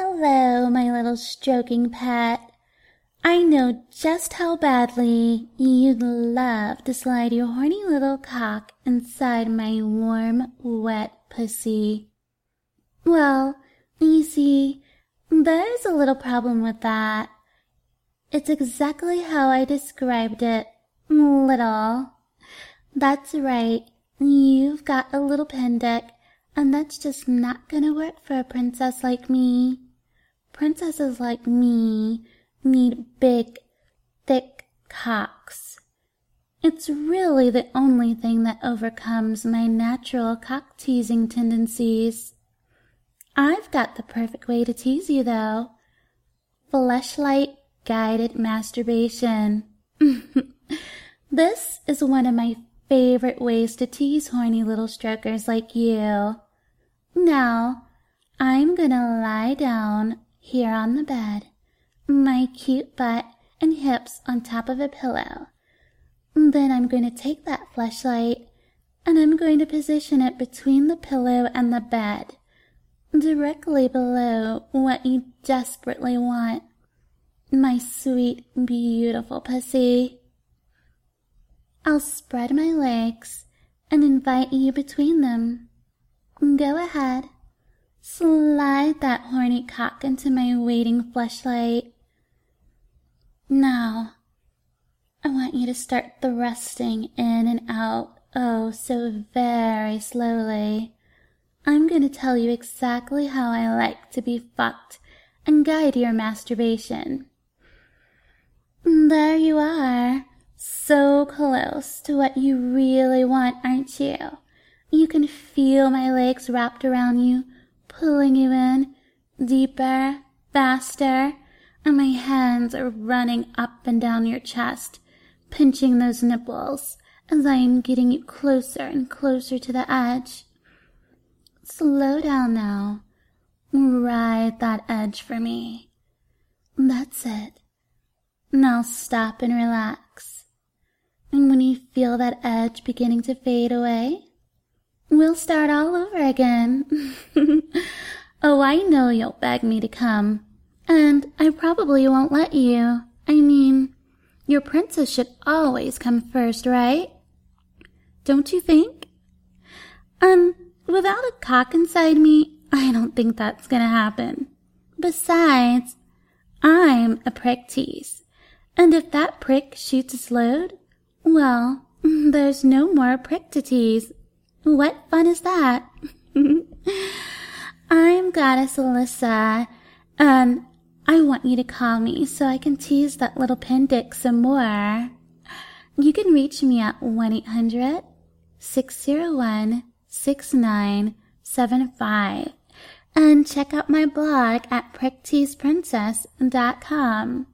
Hello, my little stroking pet. I know just how badly you'd love to slide your horny little cock inside my warm, wet pussy. Well, you see, there's a little problem with that. It's exactly how I described it, little. That's right, you've got a little pendick, and that's just not gonna work for a princess like me. Princesses like me need big, thick cocks. It's really the only thing that overcomes my natural cock-teasing tendencies. I've got the perfect way to tease you, though. Fleshlight-guided masturbation. This is one of my favorite ways to tease horny little strokers like you. Now, I'm gonna lie down here on the bed, my cute butt and hips on top of a pillow. Then I'm going to take that fleshlight and I'm going to position it between the pillow and the bed, directly below what you desperately want, my sweet, beautiful pussy. I'll spread my legs and invite you between them. Go ahead. Slide that horny cock into my waiting fleshlight. Now, I want you to start thrusting in and out, oh, so very slowly. I'm going to tell you exactly how I like to be fucked and guide your masturbation. There you are, so close to what you really want, aren't you? You can feel my legs wrapped around you, pulling you in, deeper, faster, and my hands are running up and down your chest, pinching those nipples as I am getting you closer and closer to the edge. Slow down now. Ride that edge for me. That's it. Now stop and relax. And when you feel that edge beginning to fade away, we'll start all over again. Oh, I know you'll beg me to come, and I probably won't let you. I mean, your princess should always come first, right? Don't you think? Without a cock inside me, I don't think that's gonna happen. Besides, I'm a prick tease, and if that prick shoots its load, well, there's no more prick to tease. What fun is that? I'm Goddess Alyssa, and I want you to call me so I can tease that little pendick some more. You can reach me at 1-800-601-6975 and check out my blog at prickteaseprincess.com.